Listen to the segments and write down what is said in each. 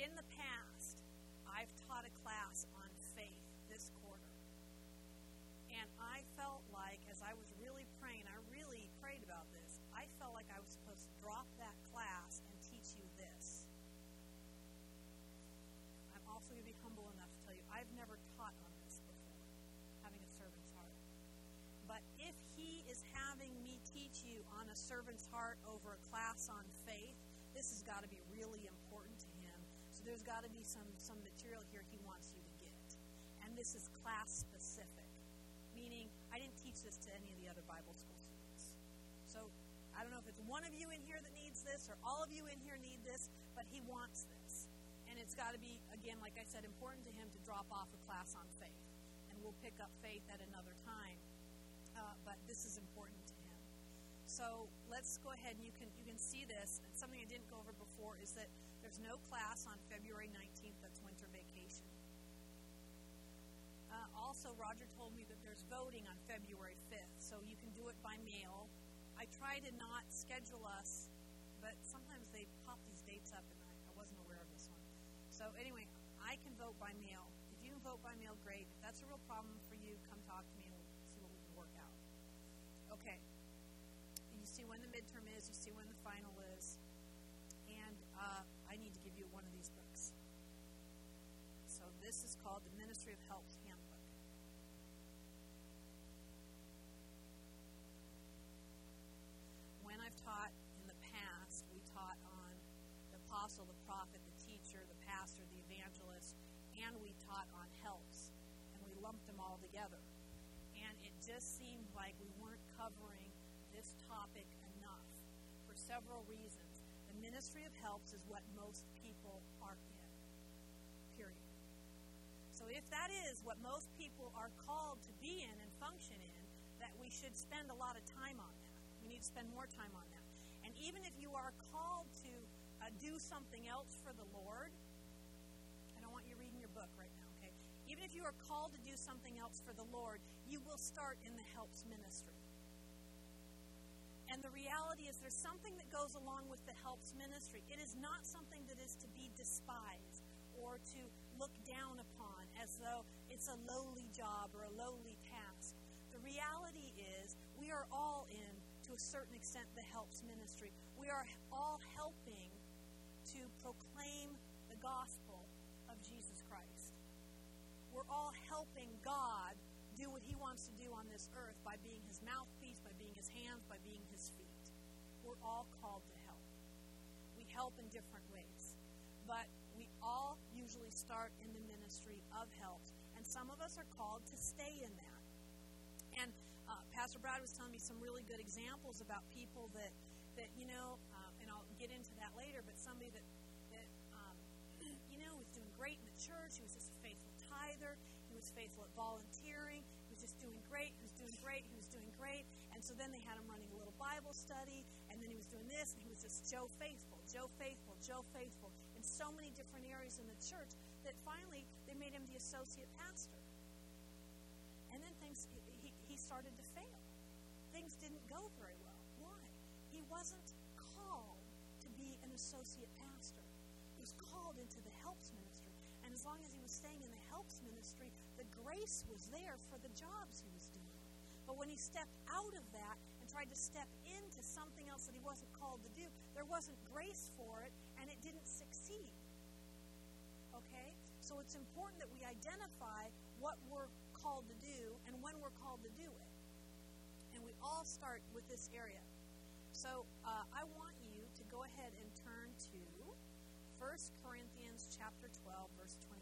in the past, I've taught a class on faith this quarter. And I felt like, as I was really praying, I really prayed about this, I felt like I was supposed to drop that class and teach you this. I'm also going to be humble enough to tell you, I've never taught on this before, having a servant's heart. But if he is having me teach you on a servant's heart over a class on faith, this has got to be really important to him. So there's got to be some material here he wants you to get. And this is class specific. Meaning, I didn't teach this to any of the other Bible school students. So, I don't know if it's one of you in here that needs this, or all of you in here need this, but he wants this. And it's got to be, again, like I said, important to him to drop off a class on faith. And we'll pick up faith at another time. But this is important to him. So, let's go ahead and you can see this. And something I didn't go over before is that there's no class on February 19th. That's winter vacation. Also, Roger told me that there's voting on February 5th, so you can do it by mail. I try to not schedule us, but sometimes they pop these dates up, and I wasn't aware of this one. So anyway, I can vote by mail. If you can vote by mail, great. If that's a real problem for you, come talk to me, and we'll see what we can work out. Okay. You see when the midterm is, you see when the final is, and I need to give you one of these books. So this is called the Ministry of Help's Handbook. When I've taught in the past, we taught on the apostle, the prophet, the teacher, the pastor, the evangelist, and we taught on helps, and we lumped them all together. And it just seemed like we weren't covering this topic enough for several reasons. The ministry of helps is what most people are in, period. So if that is what most people are called to be in and function in, that we should spend a lot of time on that. We need to spend more time on that. And even if you are called to do something else for the Lord, I don't want you reading your book right now, okay? Even if you are called to do something else for the Lord, you will start in the helps ministry. And the reality is there's something that goes along with the helps ministry. It is not something that is to be despised or to look down upon as though it's a lowly job or a lowly task. The reality is we are all in, to a certain extent, the helps ministry. We are all helping to proclaim the gospel of Jesus Christ. We're all helping God do what he wants to do on this earth by being his mouthpiece, by being his hands, by being his feet. We're all called to help. We help in different ways. But we all usually start in the ministry of helps. And some of us are called to stay in that. And Pastor Brad was telling me some really good examples about people that and I'll get into that later, but somebody that was doing great in the church. He was just a faithful tither. He was faithful at volunteering. He was just doing great. He was doing great. He was doing great. And so then they had him running a little Bible study, and then he was doing this, and he was just Joe Faithful, Joe Faithful, Joe Faithful in so many different areas in the church that finally they made him the associate pastor. And then he started to fail. Things didn't go very well. Why? He wasn't called to be an associate pastor. He was called into the helps ministry. And as long as he was staying in the helps ministry, the grace was there for the jobs he was doing. But when he stepped out of that and tried to step into something else that he wasn't called to do, there wasn't grace for it, and it didn't succeed. Okay? So it's important that we identify what we're called to do and when we're called to do it. And we all start with this area. So I want you to go ahead and turn to 1 Corinthians chapter 12, verse 28.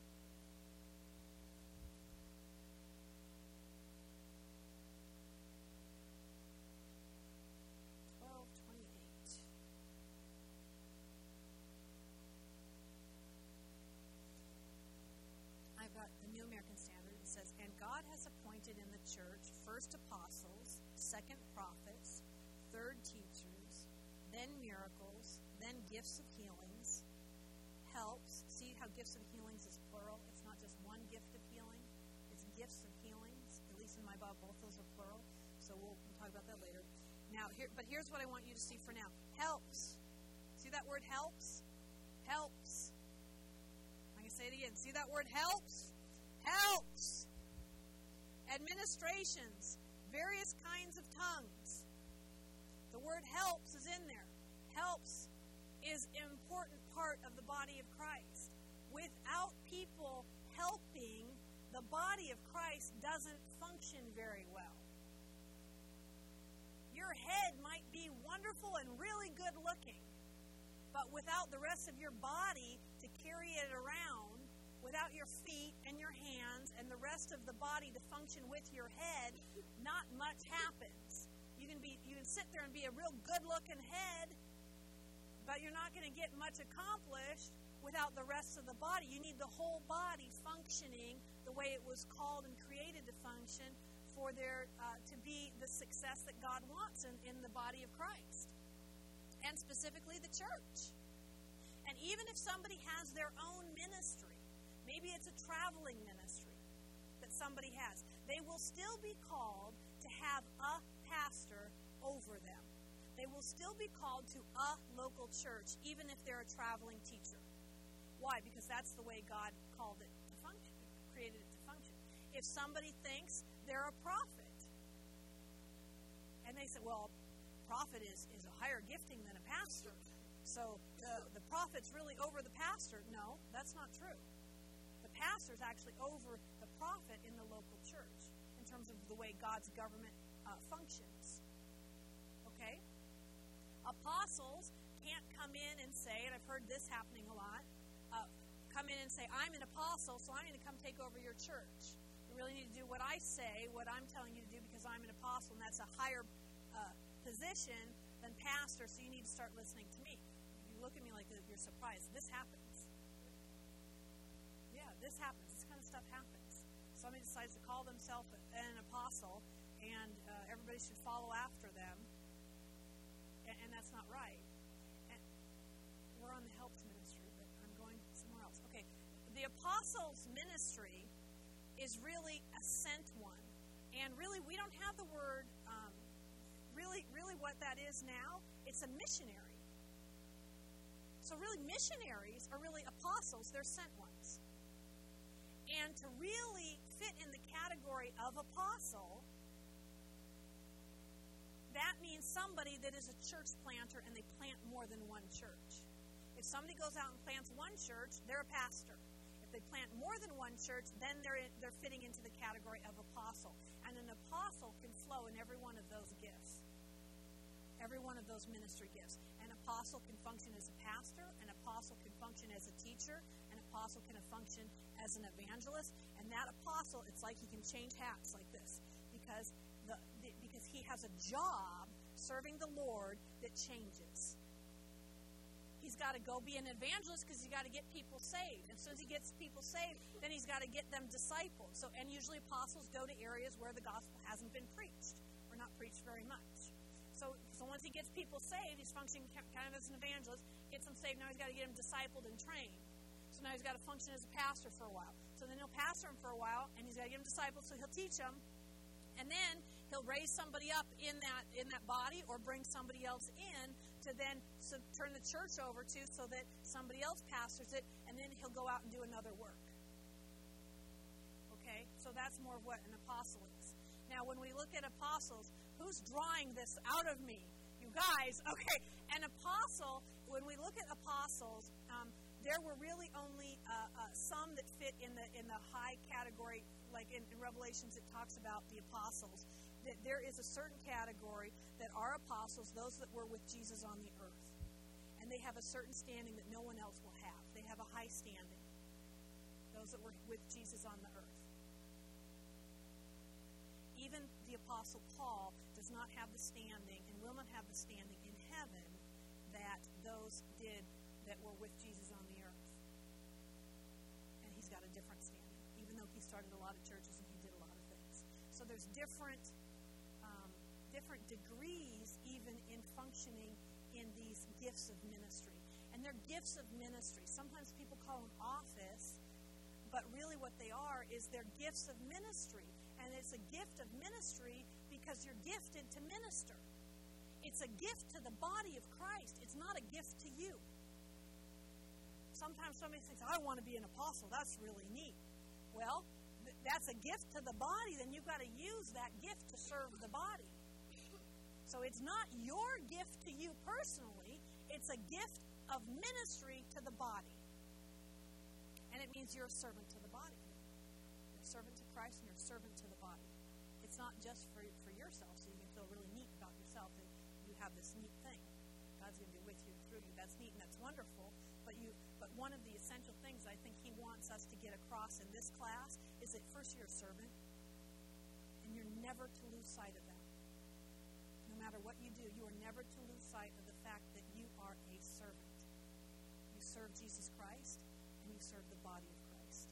12:28. I've got the New American Standard. It says, "And God has appointed in the church first apostles, second prophets, third teachers, then miracles, then gifts of healings, helps." See how gifts of healings is plural? It's not just one gift of healing. It's gifts of healings. At least in my Bible, both those are plural. So we'll talk about that later. Now, here's what I want you to see for now. Helps. See that word helps? Helps. Say it again. See that word helps? Helps. Administrations. Various kinds of tongues. The word helps is in there. Helps is an important part of the body of Christ. Without people helping, the body of Christ doesn't function very well. Your head might be wonderful and really good looking, but without the rest of your body to carry it around, without your feet and your hands and the rest of the body to function with your head, not much happens. You can sit there and be a real good-looking head, but you're not going to get much accomplished without the rest of the body. You need the whole body functioning the way it was called and created to function for there to be the success that God wants in the body of Christ, and specifically the church. And even if somebody has their own ministry, maybe it's a traveling ministry that somebody has, they will still be called to have a pastor over them. They will still be called to a local church, even if they're a traveling teacher. Why? Because that's the way God called it to function, created it to function. If somebody thinks they're a prophet, and they say, well, prophet is a higher gifting than a pastor, so the prophet's really over the pastor. No, that's not true. The pastor's actually over the prophet in the local church in terms of the way God's government functions. Okay? Apostles can't come in and say, and I've heard this happening a lot, come in and say, I'm an apostle, so I'm going to come take over your church. You really need to do what I say, what I'm telling you to do, because I'm an apostle, and that's a higher position than pastor, so you need to start listening to me. You look at me like you're surprised. This happens. Yeah, this happens. This kind of stuff happens. Somebody decides to call themselves an apostle, and everybody should follow after them, and that's not right. And we're on the helps ministry, but I'm going somewhere else. Okay, the apostles' ministry is really a sent one. And really, we don't have the word, really what that is now, it's a missionary. So really, missionaries are really apostles, they're sent ones. And to really fit in the category of apostle, that means somebody that is a church planter and they plant more than one church. If somebody goes out and plants one church, they're a pastor. If they plant more than one church, then they're fitting into the category of apostle. And an apostle can flow in every one of those gifts, every one of those ministry gifts. An apostle can function as a pastor, an apostle can function as a teacher, an apostle can function as an evangelist, and that apostle, it's like he can change hats like this, because he has a job serving the Lord that changes. He's got to go be an evangelist because he's got to get people saved. As soon as he gets people saved, then he's got to get them discipled. So, and usually apostles go to areas where the gospel hasn't been preached or not preached very much. So once he gets people saved, he's functioning kind of as an evangelist, gets them saved. Now he's got to get them discipled and trained. So now he's got to function as a pastor for a while. So then he'll pastor them for a while, and he's got to get them discipled, so he'll teach them. And then he'll raise somebody up in that body or bring somebody else in to then turn the church over to so that somebody else pastors it, and then he'll go out and do another work. Okay? So that's more of what an apostle is. Now, when we look at apostles, who's drawing this out of me? You guys. Okay. An apostle, when we look at apostles, there were really only some that fit in the high category, like in Revelations it talks about the apostles. That there is a certain category that are apostles, those that were with Jesus on the earth. And they have a certain standing that no one else will have. They have a high standing. Those that were with Jesus on the earth. Even the Apostle Paul does not have the standing and will not have the standing in heaven that those did that were with Jesus on the earth. And he's got a different standing, even though he started a lot of churches and he did a lot of things. So there's different degrees even in functioning in these gifts of ministry. And they're gifts of ministry. Sometimes people call them office, but really what they are is they're gifts of ministry. And it's a gift of ministry because you're gifted to minister. It's a gift to the body of Christ. It's not a gift to you. sometimes somebody thinks, I want to be an apostle. That's really neat. Well, that's a gift to the body. Then you've got to use that gift to serve the body. So it's not your gift to you personally. It's a gift of ministry to the body. And it means you're a servant to the body. You're a servant to Christ and you're a servant to the body. It's not just for yourself, so you can feel really neat about yourself that you have this neat thing. God's going to be with you and through you. That's neat and that's wonderful. But one of the essential things I think he wants us to get across in this class is that first you're a servant, and you're never to lose sight of that. No matter what you do, you are never to lose sight of the fact that you are a servant. You serve Jesus Christ, and you serve the body of Christ.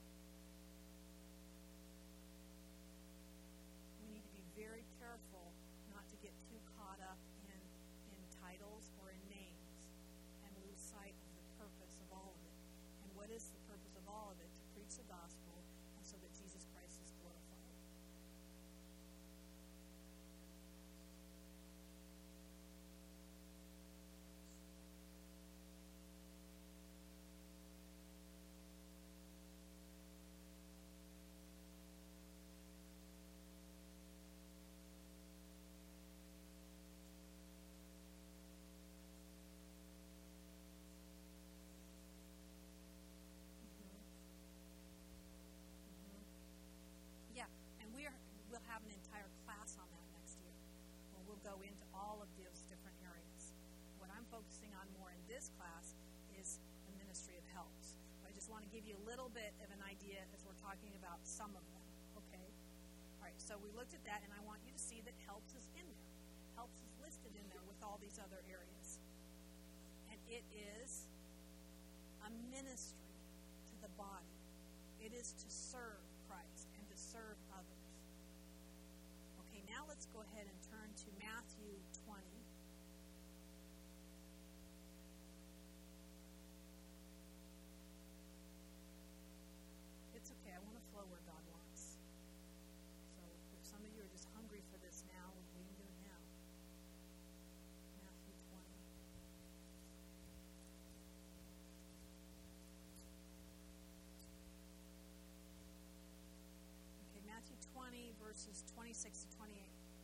We need to be very careful not to get too caught up in titles or in names and lose sight of the purpose of all of it. And what is the purpose of all of it? To preach the gospel and so that Jesus Christ is glorified. We'll have an entire class on that next year, where we'll go into all of those different areas. What I'm focusing on more in this class is the ministry of helps. I just want to give you a little bit of an idea as we're talking about some of them, okay? All right, so we looked at that, and I want you to see that helps is in there. Helps is listed in there with all these other areas. And it is a ministry to the body. It is to serve Christ and to serve others. Now let's go ahead and turn to Matthew 20. It's okay. I want to flow where God wants. So if some of you are just hungry for this now, we can do it now. Matthew 20. Okay, Matthew 20, verses 26 to 28.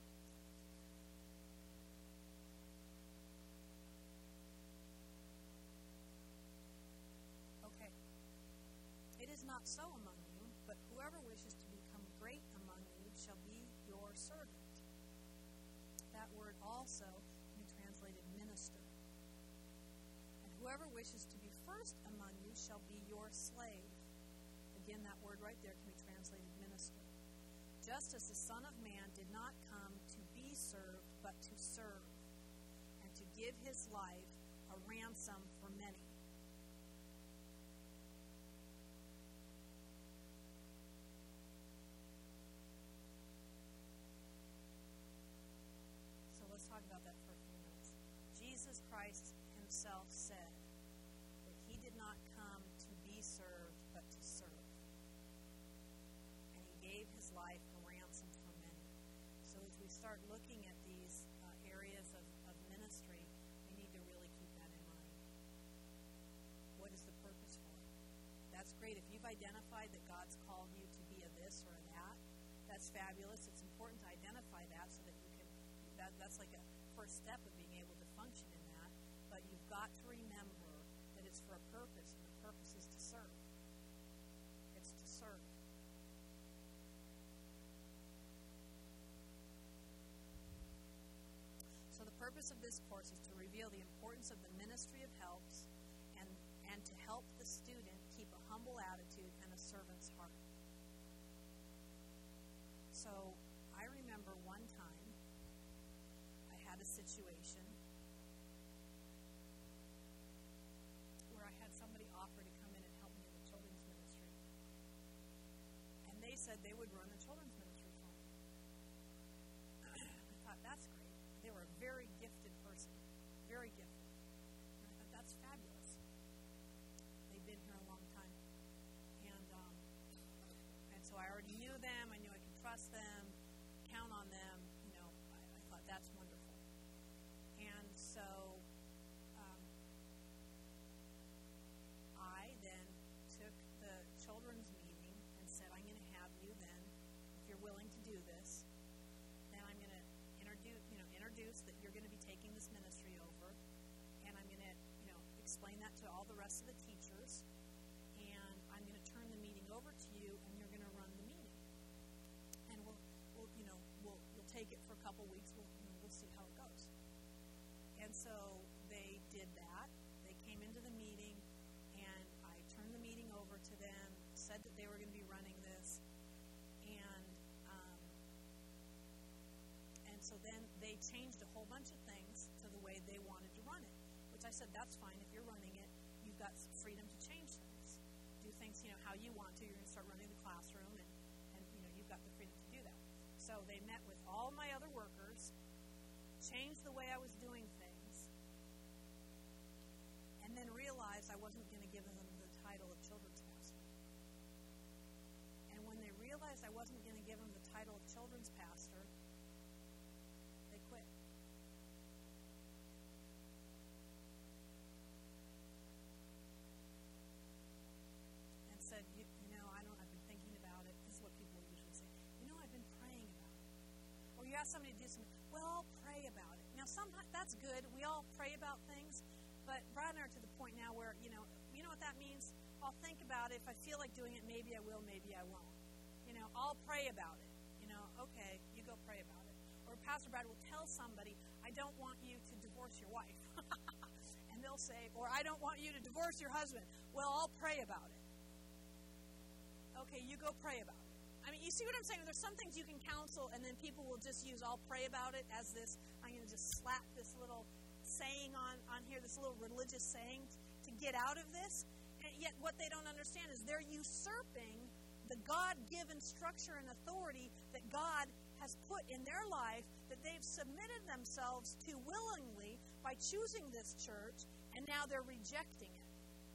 It is not so among you, but whoever wishes to become great among you shall be your servant. That word also can be translated minister. And whoever wishes to be first among you shall be your slave. Again, that word right there can be translated minister. Just as the Son of Man did not come to be served, but to serve, and to give his life a ransom for many. Talk about that for a few minutes. Jesus Christ himself said that he did not come to be served, but to serve. And he gave his life a ransom for many. So as we start looking at these areas of ministry, we need to really keep that in mind. What is the purpose for it? That's great. If you've identified that God's called you to be a this or a that, that's fabulous. It's important to identify that so that you can that's like a first step of being able to function in that. But you've got to remember that it's for a purpose, and the purpose is to serve. It's to serve. So the purpose of this course is to reveal the importance of the ministry of helps and to help the student keep a humble attitude and a servant's heart. So I remember one time a situation where I had somebody offer to come in and help me in the children's ministry. And they said they would run the children's ministry for me. I thought, that's great. They were a very gifted person. Very gifted. And I thought, that's fabulous. They've been here a long time. And so I already knew them. I knew I could trust them, count on them. I thought, that's wonderful. And so I said, I'm going to have you then, if you're willing to do this, then I'm going to introduce that you're going to be taking this ministry over, and I'm going to, explain that to all the rest of the teachers, and I'm going to turn the meeting over to you, and you're going to run the meeting. And we'll take it for a couple weeks. We'll see how it goes. And so they did that. They came into the meeting, and I turned the meeting over to them, said that they were going to be running this, and so then they changed a whole bunch of things to the way they wanted to run it, which I said, that's fine. If you're running it, you've got freedom to change things. Do things, how you want to. You're going to start running the classroom, and you've got the freedom to do that. So they met with all my other workers, changed the way I was doing things, and then realized I wasn't going to give them the title of children's pastor. And when they realized I wasn't going to give them the title of children's pastor, they quit. And said, I've been thinking about it. This is what people usually say. I've been praying about it. Or you ask somebody to do something, well, I'll pray about it. Now, sometimes that's good. We all pray about things. But Brad and I are to the point now where, you know what that means? I'll think about it. If I feel like doing it, maybe I will, maybe I won't. I'll pray about it. Okay, you go pray about it. Or Pastor Brad will tell somebody, I don't want you to divorce your wife. And they'll say, or I don't want you to divorce your husband. Well, I'll pray about it. Okay, you go pray about it. You see what I'm saying? There's some things you can counsel, and then people will just use I'll pray about it as this, I'm going to just slap this little saying on here, this little religious saying to get out of this. And yet what they don't understand is they're usurping the God-given structure and authority that God has put in their life, that they've submitted themselves to willingly by choosing this church, and now they're rejecting it.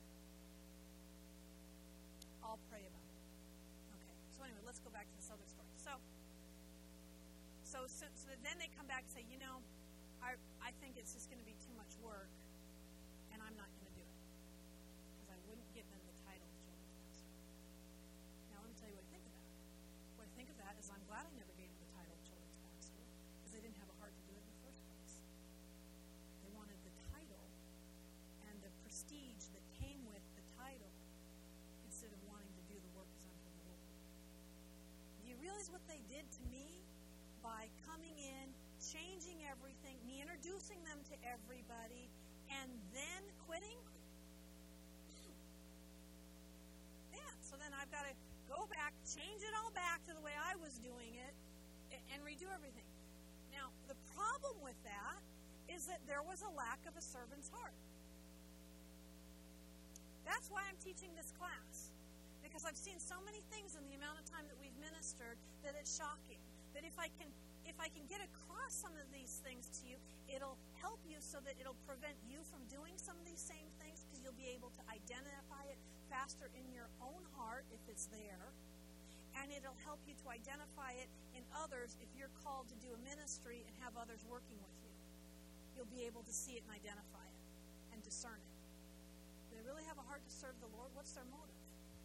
I'll pray about it. Okay, so anyway, let's go back to this other story. So then they come back and say, I think it's just going to be too much work, and I'm not going to do it, because I wouldn't give them the title of children's pastor. Now, let me tell you what I think of that. What I think of that is I'm glad I never gave them the title of children's pastor, because they didn't have a heart to do it in the first place. They wanted the title and the prestige that came with the title instead of wanting to do the work as unto the Lord. Do you realize what they did to me by coming in, changing everything, me introducing them to everybody, and then quitting? Yeah, so then I've got to go back, change it all back to the way I was doing it, and redo everything. Now, the problem with that is that there was a lack of a servant's heart. That's why I'm teaching this class, because I've seen so many things in the amount of time that we've ministered that it's shocking. That if I can get across some of these things to you, it'll help you so that it'll prevent you from doing some of these same things, because you'll be able to identify it faster in your own heart if it's there, and it'll help you to identify it in others if you're called to do a ministry and have others working with you. You'll be able to see it and identify it and discern it. Do they really have a heart to serve the Lord? What's their motive?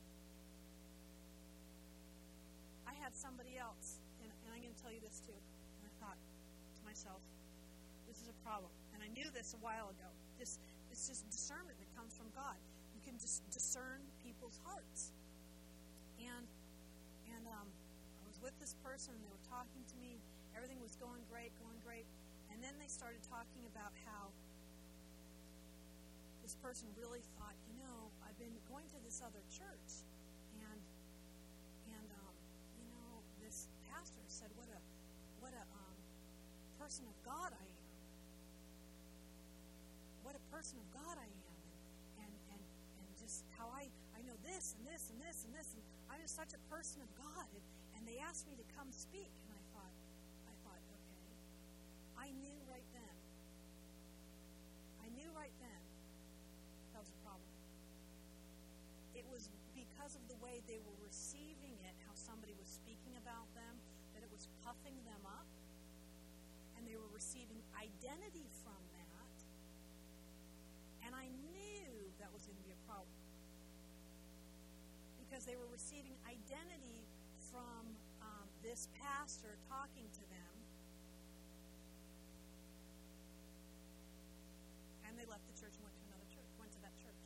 I had somebody else, and I'm going to tell you this too, and I thought to myself, this is a problem. And I knew this a while ago. It's just discernment that comes from God. You can just discern people's hearts. And I was with this person, and they were talking to me. Everything was going great. And then they started talking about how this person really thought, I've been going to this other church, and this pastor said what a person of God I am. What a person of God I am, and just how I know this and this and this and this, and I'm just such a person of God. And they asked me to come speak, and I thought, okay, I knew right then that was a problem. It was because of the way they were receiving it, how somebody was speaking about them, that it was puffing them up, and they were receiving identity from that, and I knew that was going to be a problem. because they were receiving identity from this pastor talking to them. And they left the church and went to another church, went to that church.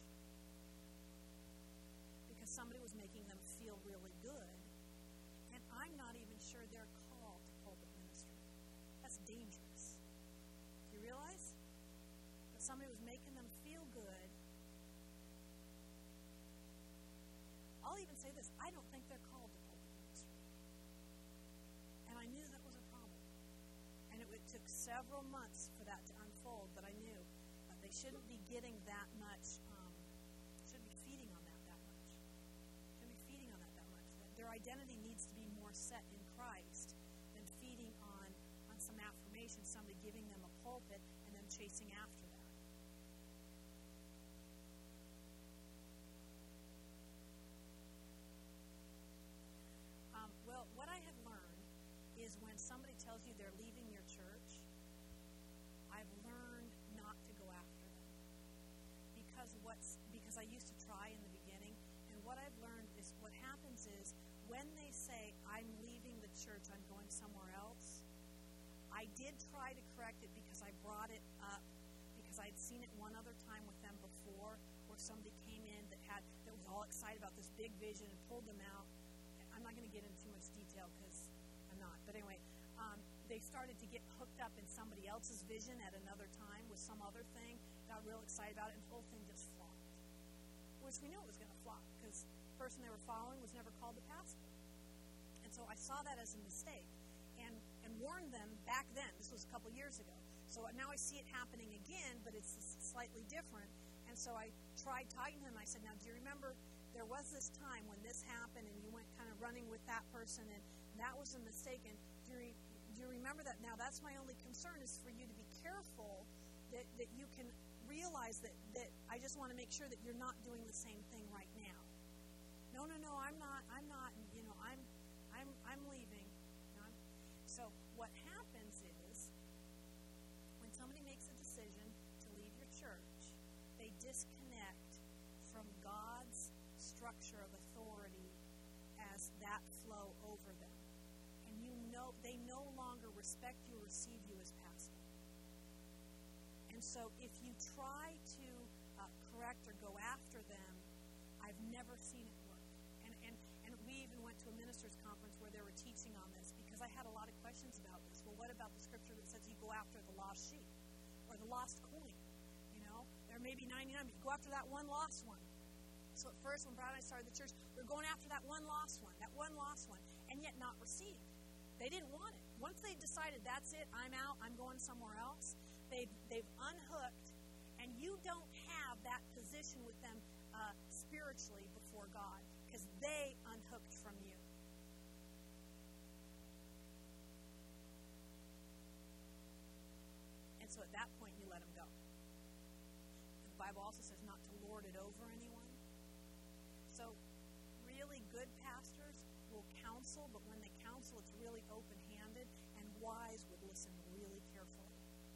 Because somebody was making them feel really good. And I'm not even sure they're called to pulpit ministry. That's dangerous. Do you realize? That somebody was making them feel good. I'll even say this, I don't think they're called to pulpit ministry. And I knew that was a problem. And it took several months for that to unfold, but I knew they shouldn't be getting that much, shouldn't be feeding on that much. Shouldn't be feeding on that much. Their identity needs to be more set in Christ than feeding on some affirmation, somebody giving them a pulpit and then chasing after that. Well, what I have learned is when somebody tells you they're leaving your church, I've learned not to go after them. Because I used to try in the beginning, and what I've learned is what happens is when they say, I'm leaving the church, I'm going somewhere else, I did try to correct it because I brought it up, because I'd seen it one other time with them before, where somebody came in that was all excited about this big vision and pulled them out. I'm not going to get into too much detail because I'm not. But anyway, they started to get hooked up in somebody else's vision at another time with some other thing, got real excited about it, and the whole thing just flopped. Which we knew it was going to flop because the person they were following was never called to pastor. And so I saw that as a mistake and warned them back then. This was a couple years ago. So now I see it happening again, but it's slightly different. And so I tried talking to them. I said, now, do you remember there was this time when this happened and you went kind of running with that person and that was a mistake? And do you remember that? Now, that's my only concern is for you to be careful that you can realize that I just want to make sure that you're not doing the same thing right now. No, I'm not, I'm leaving. So what happens is when somebody makes a decision to leave your church, they disconnect from God's structure of authority as that flow over them. And they no longer respect you or receive you as pastor. And so if you try to correct or go after them, I've never seen it work. And we even went to a minister's conference where they were teaching on this because I had a lot of questions about this. Well, what about the scripture that says you go after the lost sheep or the lost coin? There may be 99, but you go after that one lost one. So at first, when Brad and I started the church, we were going after that one lost one, and yet not received. They didn't want it. Once they decided, that's it, I'm out, I'm going somewhere else, they've unhooked, and you don't have that position with them spiritually before God, because they unhooked from you. And so at that point, you let them go. The Bible also says not to lord it over anyone. So really good pastors will counsel, but when they counsel, it's really open-handed, and wise would listen really carefully.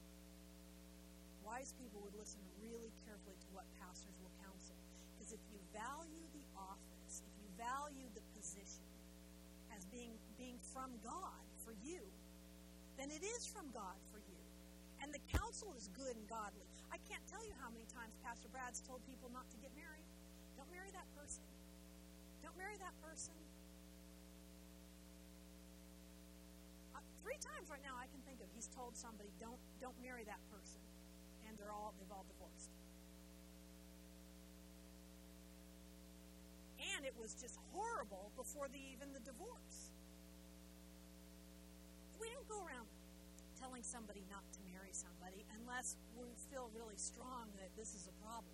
Wise people would listen really carefully to what pastors will counsel. Because if you value the office, if you value the position as being from God for you, then it is from God for you. And the counsel is good and godly. I can't tell you how many times Pastor Brad's told people not to get married. Don't marry that person. Don't marry that person. 3 times right now I can think of he's told somebody, don't marry that person. And they've all divorced. And it was just horrible before even the divorce. We don't go around telling somebody not to marry somebody unless we feel really strong that this is a problem.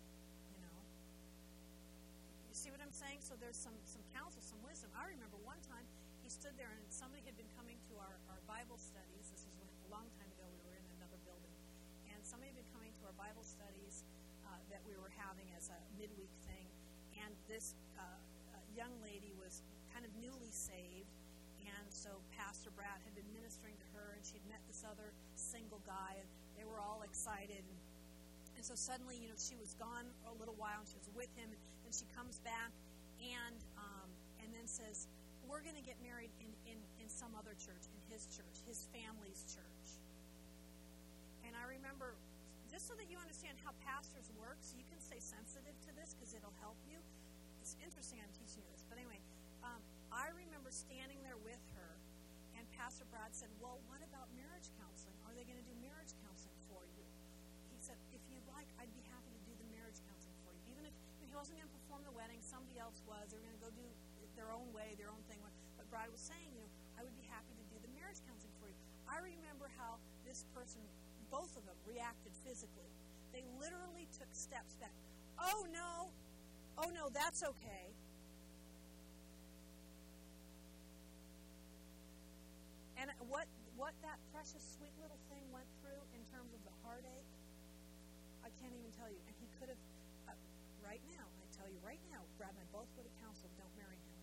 You see what I'm saying? So there's some counsel, some wisdom. I remember one time he stood there and somebody had been coming to our Bible studies. This was a long time ago. We were in another building. And somebody had been coming to our Bible studies that we were having as a midweek thing. And this young lady was kind of newly saved. And so Pastor Brad had been ministering to her, and she'd met this other single guy, and they were all excited. And so suddenly, she was gone a little while, and she was with him, and then she comes back, and then says, we're going to get married in some other church, in his church, his family's church. And I remember, just so that you understand how pastors work, so you can stay sensitive to this because it'll help you. It's interesting I'm teaching you this. But anyway, I remember standing there with her, and Pastor Brad said, well, what about marriage counseling? Are they going to do marriage counseling for you? He said, if you'd like, I'd be happy to do the marriage counseling for you. Even if he wasn't going to perform the wedding, somebody else was. They were going to go do their own way, their own thing. But Brad was saying, I would be happy to do the marriage counseling for you. I remember how this person, both of them, reacted physically. They literally took steps back. Oh, no, that's okay. And what that precious, sweet little thing went through in terms of the heartache, I can't even tell you. And he could have, right now, I tell you right now, Brad and I both would have counseled, don't marry him.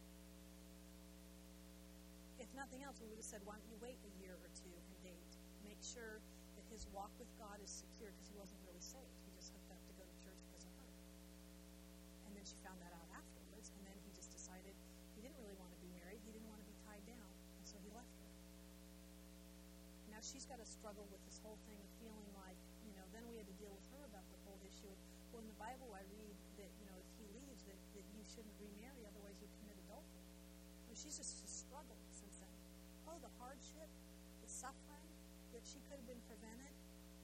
If nothing else, we would have said, why don't you wait a year or two and date? Make sure that his walk with God is secure, because he wasn't really saved. He just hooked up to go to church because of her. And then she found that out afterwards, and then he just decided he didn't really want to be married. He didn't want to be tied down, and so he left her. Now she's got to struggle with this whole thing of feeling like, then we had to deal with her about the whole issue of, well, in the Bible I read that, if he leaves, that you shouldn't remarry, otherwise you commit adultery. She's just struggled since then. Oh, the hardship, the suffering that she could have been prevented.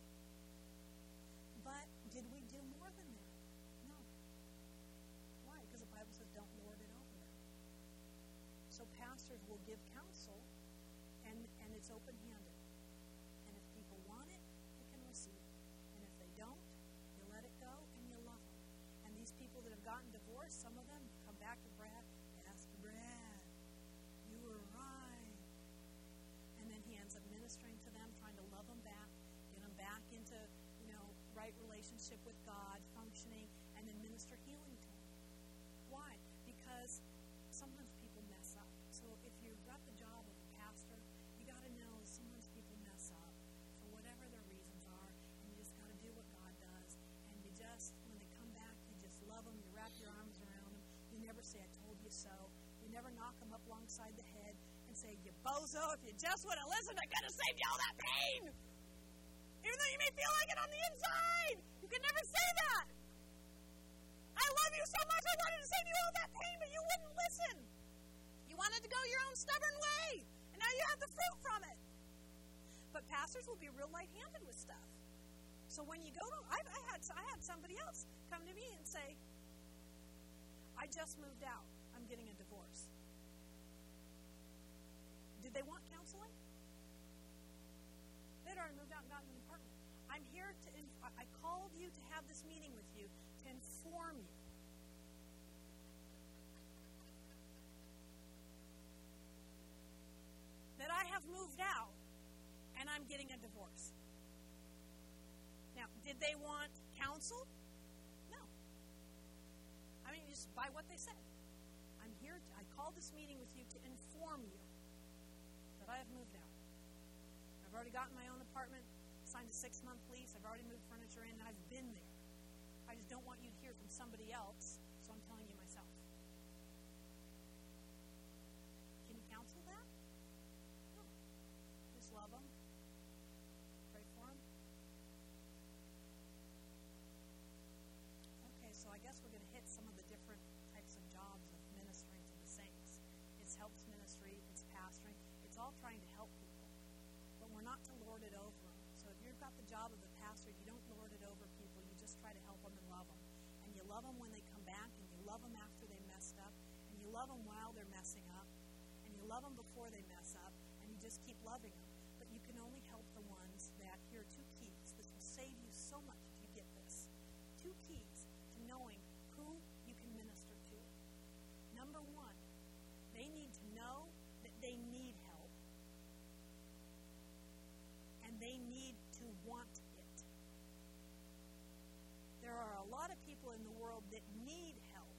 But did we do more than that? No. Why? Because the Bible says don't lord it over them. So pastors will give counsel, and it's open-handed. And if people want it, they can receive it. And if they don't, you let it go and you love them. And these people that have gotten divorced, some of them come back to Brad, Pastor Brad, you were right. And then he ends up ministering to them, trying to love them back, get them back into, right relationship with God, functioning, and then minister healing to them. Why? Because sometimes people mess up. So if you've got the job of a pastor, you got to know sometimes people mess up for whatever their reasons are, and you just got to do what God does. And you just, when they come back, you just love them, you wrap your arms around them, you never say, I told you so. You never knock them up alongside the head and say, you bozo, if you just would have listened, I could have saved you all that pain. Even though you may feel like it on the inside. You can never say that. I love you so much, I wanted to save you all that pain, but you wouldn't listen. You wanted to go your own stubborn way, and now you have the fruit from it. But pastors will be real light-handed with stuff. So when you go to, I had somebody else come to me and say, I just moved out. I'm getting a divorce. Did they want counseling? They'd already moved out and gotten an apartment. I'm here to, I called you to have this meeting with you to inform you. That I have moved out and I'm getting a divorce. Now, did they want counsel? No. I mean, just by what they said. I'm here, I called this meeting with you to inform you that I have moved out. I've already gotten my own apartment, signed a 6-month lease, I've already moved furniture in, and I've been there. I just don't want you to hear from somebody else, so I'm telling you myself. Can you counsel that? No. Just love them. Pray for them. Okay, so I guess we're going to hit some of the different types of jobs of ministering to the saints. It's helps ministry, it's pastoring, it's all trying to help people. But we're not to lord it over them. So if you've got the job of a pastor, you don't lord it over people. You just try to help them and love them. And you love them when they come back, and you love them after they messed up, and you love them while they're messing up, and you love them before they mess up, and you just keep loving them. But you can only help the ones that, here are 2 keys. This will save you so much if you get this. 2 keys to knowing who you can minister to. Number 1, they need to know that they need help. And they need to want it. There are a lot of people in the world that need help.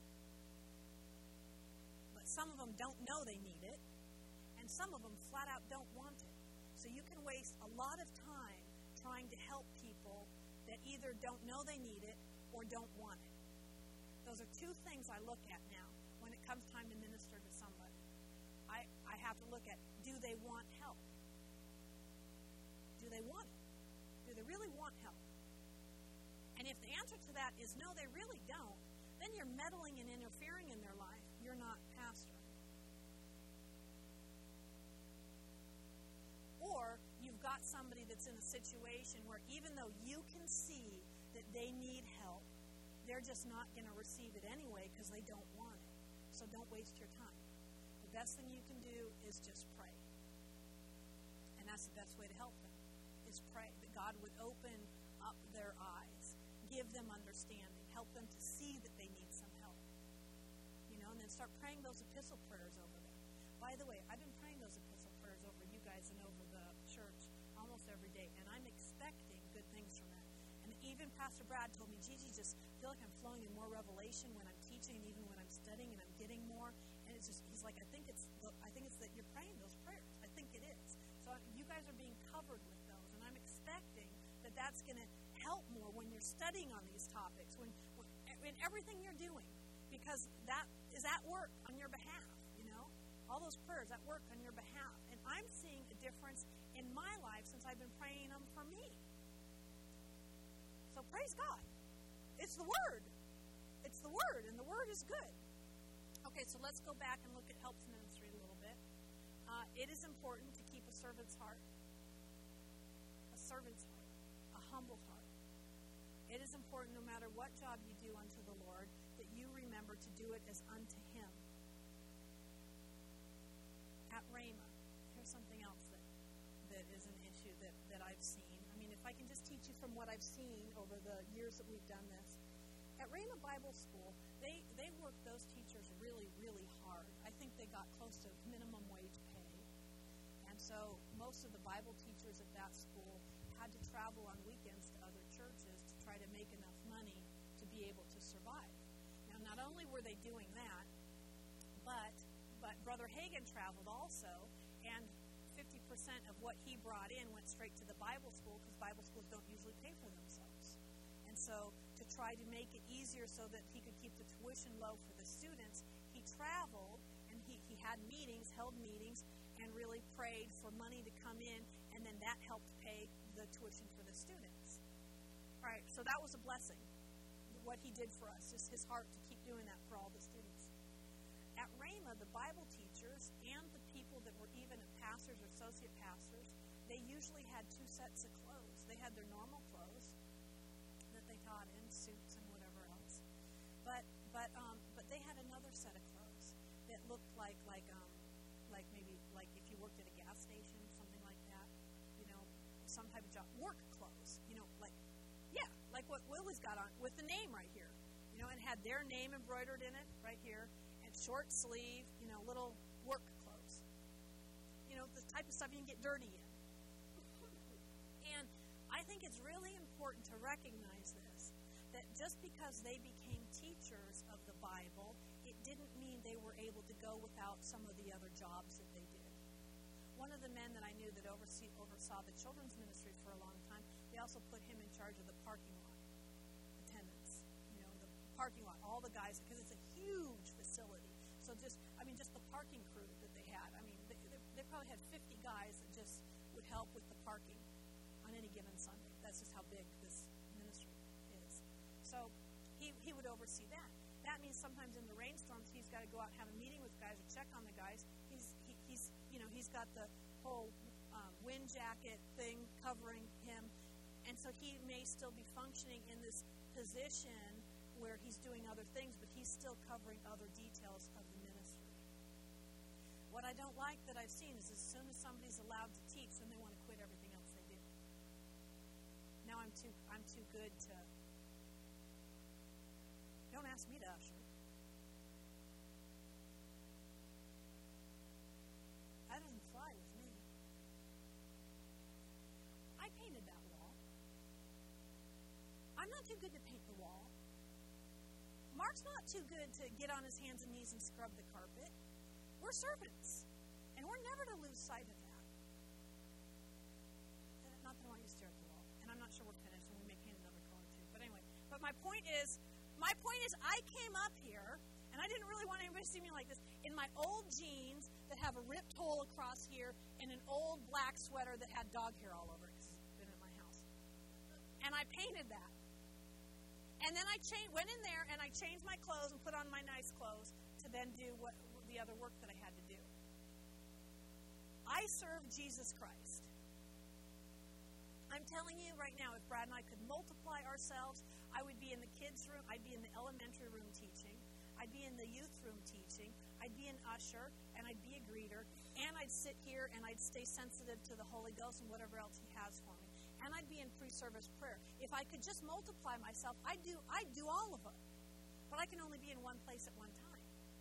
But some of them don't know they need it. And some of them flat out don't want it. So you can waste a lot of time trying to help people that either don't know they need it or don't want it. Those are 2 things I look at now. when it comes time to minister to somebody. I have to look at, do they want help? Do they want it? Do they really want help? And if the answer to that is no, they really don't, then you're meddling and interfering in their life. You're not pastoring. Or you've got somebody that's in a situation where even though you can see that they need help, they're just not going to receive it anyway because they don't want it. So don't waste your time. The best thing you can do is just pray. And that's the best way to help them, is pray that God would open up their eyes, give them understanding, help them to see that they need some help. And then start praying those epistle prayers over them. By the way, I've been praying those epistle prayers over you guys and over the church almost every day, and I'm expecting good things from that. And even Pastor Brad told me, Gigi, just feel like I'm flowing in more revelation when I'm teaching and even when I'm studying, and I'm getting more. And it's just, he's like, I think it's that you're praying those prayers. I think it is. So you guys are being covered with those, and I'm expecting that that's going to help more when you're studying on these topics, when in everything you're doing, because that is at work on your behalf. All those prayers at work on your behalf, and I'm seeing a difference in my life since I've been praying them for me. So praise God. It's the Word. It's the Word, and the Word is good. Okay, so let's go back and look at helps ministry a little bit. It is important to keep a servant's heart. A servant's heart. A humble heart. It is important no matter what job you do unto the Lord that you remember to do it as unto Him. At Rhema, here's something else that is an issue that I've seen. I mean, if I can just teach you from what I've seen over the years that we've done this. At Rhema Bible School, they work those teachers really, really hard. I think they got close to minimum wage pay. And so most of the Bible teachers at that school had to travel on weekends to other churches to try to make enough money to be able to survive. Now, not only were they doing that, but Brother Hagin traveled also, and 50% of what he brought in went straight to the Bible school, because Bible schools don't usually pay for themselves. And so to try to make it easier so that he could keep the tuition low for the students, he traveled, and he had meetings, held meetings, and really prayed for money to come in, and then that helped pay the tuition for the students. All right, so that was a blessing, what he did for us, just his heart to keep doing that for all the students. At Rhema, the Bible teachers and the people that were even pastors or associate pastors, they usually had two sets of clothes. They had their normal clothes that they taught in, suits and whatever else. But they had another set of clothes that looked like maybe if you worked at a gas station, something like that, some type of job, work clothes, like what Willie's got on with the name right here, and had their name embroidered in it right here. Short sleeve, little work clothes. The type of stuff you can get dirty in. And I think it's really important to recognize this, that just because they became teachers of the Bible, it didn't mean they were able to go without some of the other jobs that they did. One of the men that I knew that oversaw the children's ministry for a long time, they also put him in charge of the parking lot attendants. The parking lot, all the guys, because it's a huge facility. So just the parking crew that they had. They probably had 50 guys that just would help with the parking on any given Sunday. That's just how big this ministry is. So he would oversee that. That means sometimes in the rainstorms he's got to go out and have a meeting with guys or check on the guys. He's got the whole wind jacket thing covering him, and so he may still be functioning in this position where he's doing other things, but he's still covering other details of the ministry. What I don't like that I've seen is as soon as somebody's allowed to teach, then they want to quit everything else they do. Now I'm too good to. Don't ask me to usher. That doesn't fly with me. I painted that wall. I'm not too good to paint the wall. Mark's not too good to get on his hands and knees and scrub the carpet. We're servants, and we're never to lose sight of that. Not that I want you to stare at the wall, and I'm not sure we're finished, and we may paint another color too. But anyway, my point is, I came up here, and And I didn't really want anybody to see me like this. In my old jeans that have a ripped hole across here and an old black sweater that had dog hair all over it because it's been at my house. And I painted that. And then I went in there and I changed my clothes and put on my nice clothes to then do the other work that I had to do. I serve Jesus Christ. I'm telling you right now, if Brad and I could multiply ourselves, I would be in the kids' room, I'd be in the elementary room teaching, I'd be in the youth room teaching, I'd be an usher, and I'd be a greeter, and I'd sit here and I'd stay sensitive to the Holy Ghost and whatever else He has for me. And I'd be in pre-service prayer. If I could just multiply myself, I'd do all of it. But I can only be in one place at one time.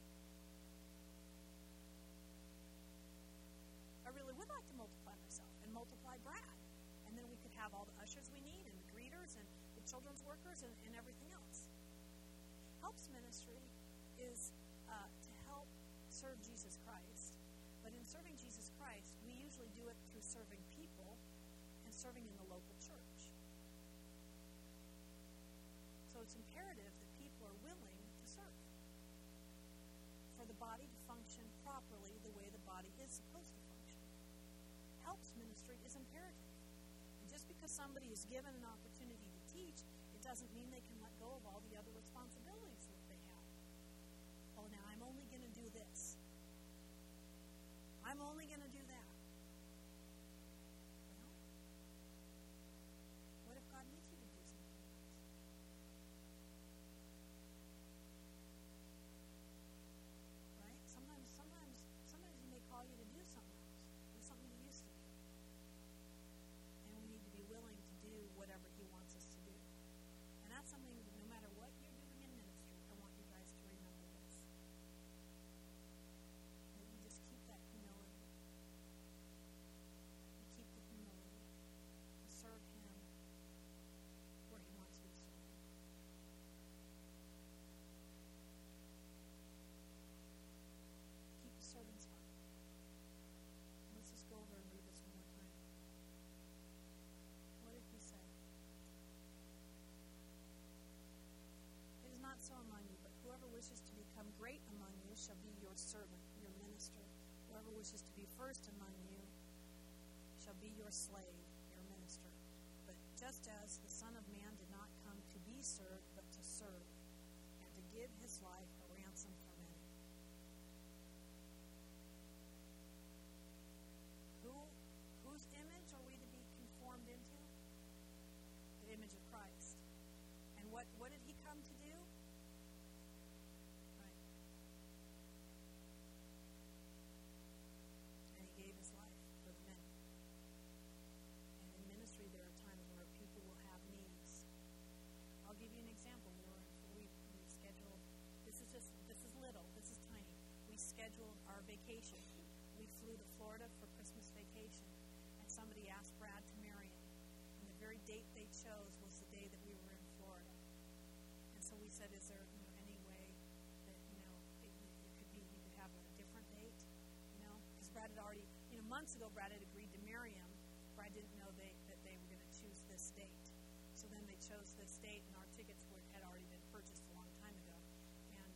I really would like to multiply myself and multiply Brad. And then we could have all the ushers we need and the greeters and the children's workers and everything else. Helps ministry is to help serve Jesus Christ. But in serving Jesus Christ, we usually do it through serving people and serving in the local church. So it's imperative that people are willing to serve for the body to function properly the way the body is supposed to function. Helps ministry is imperative. Just because somebody is given an opportunity to teach, it doesn't mean they can let go of all the other responsibilities that they have. Oh, now I'm only going to do this. I'm only going to do that. Well, what if God needs you to do something else? Right? Sometimes He may call you to do something else. Do something you used to do. And we need to be willing to do whatever He wants us to do. And that's something, no matter what you're doing in ministry, I want you guys to remember this. That you just keep that humility. You keep the humility to serve Him where He wants you to serve Him. Keep a servant's heart. Let's just go over and read this one more time. What did He say? It is not so among you, but whoever wishes to become great among you shall be your servant, your minister. Whoever wishes to be first among you shall be your slave, your minister. But just as the Son of Man did not come to be served, but to serve, and to give His life a ransom for many. Whose image are we to be conformed into? The image of Christ. And what did He come to do? Right. And He gave His life for the many. And in ministry, there are times where people will have needs. I'll give you an example. We scheduled. This is little. This is tiny. We scheduled our vacation. We flew to Florida for Christmas vacation. And somebody asked Brad to marry him. And the very date they chose was the day that we were in Florida. And so we said, is there any way that, it could be, you could have a different date? Because Brad had already, months ago, Brad had agreed to marry him. Brad didn't know that they were going to choose this date. So then they chose this date, and our tickets had already been purchased a long time ago. And,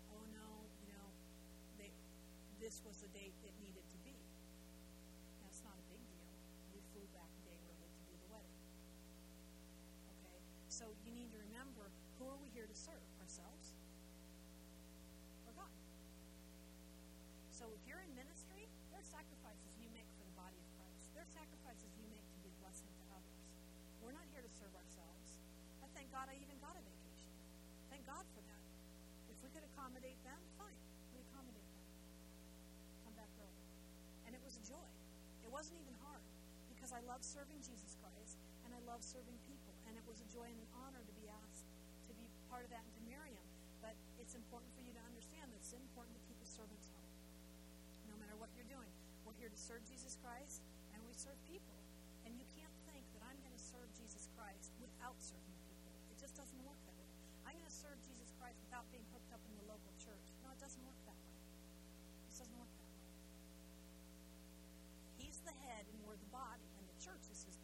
this was the date it needed to be. Now, it's not a big deal. We flew back a day early to do the wedding. Okay? So you need to remember, who are we here to serve? Ourselves? Or God? So if you're in ministry, there are sacrifices you make for the body of Christ. There are sacrifices you make to be a blessing to others. We're not here to serve ourselves. I thank God I even got a vacation. Thank God for that. If we could accommodate them, fine. We accommodate them. Come back early. And it was a joy. It wasn't even hard because I love serving Jesus Christ and I love serving people. And it was a joy and an honor to be asked to be part of that and to marry him. But it's important for you to understand that it's important to keep a servant's heart. No matter what you're doing. We're here to serve Jesus Christ and we serve people. And you can't think that I'm going to serve Jesus Christ without serving people. It just doesn't work that way. I'm going to serve Jesus Christ without being hooked up in the local church. No, it doesn't work that way. It doesn't work that way. He's the head and we're the body, and the church is His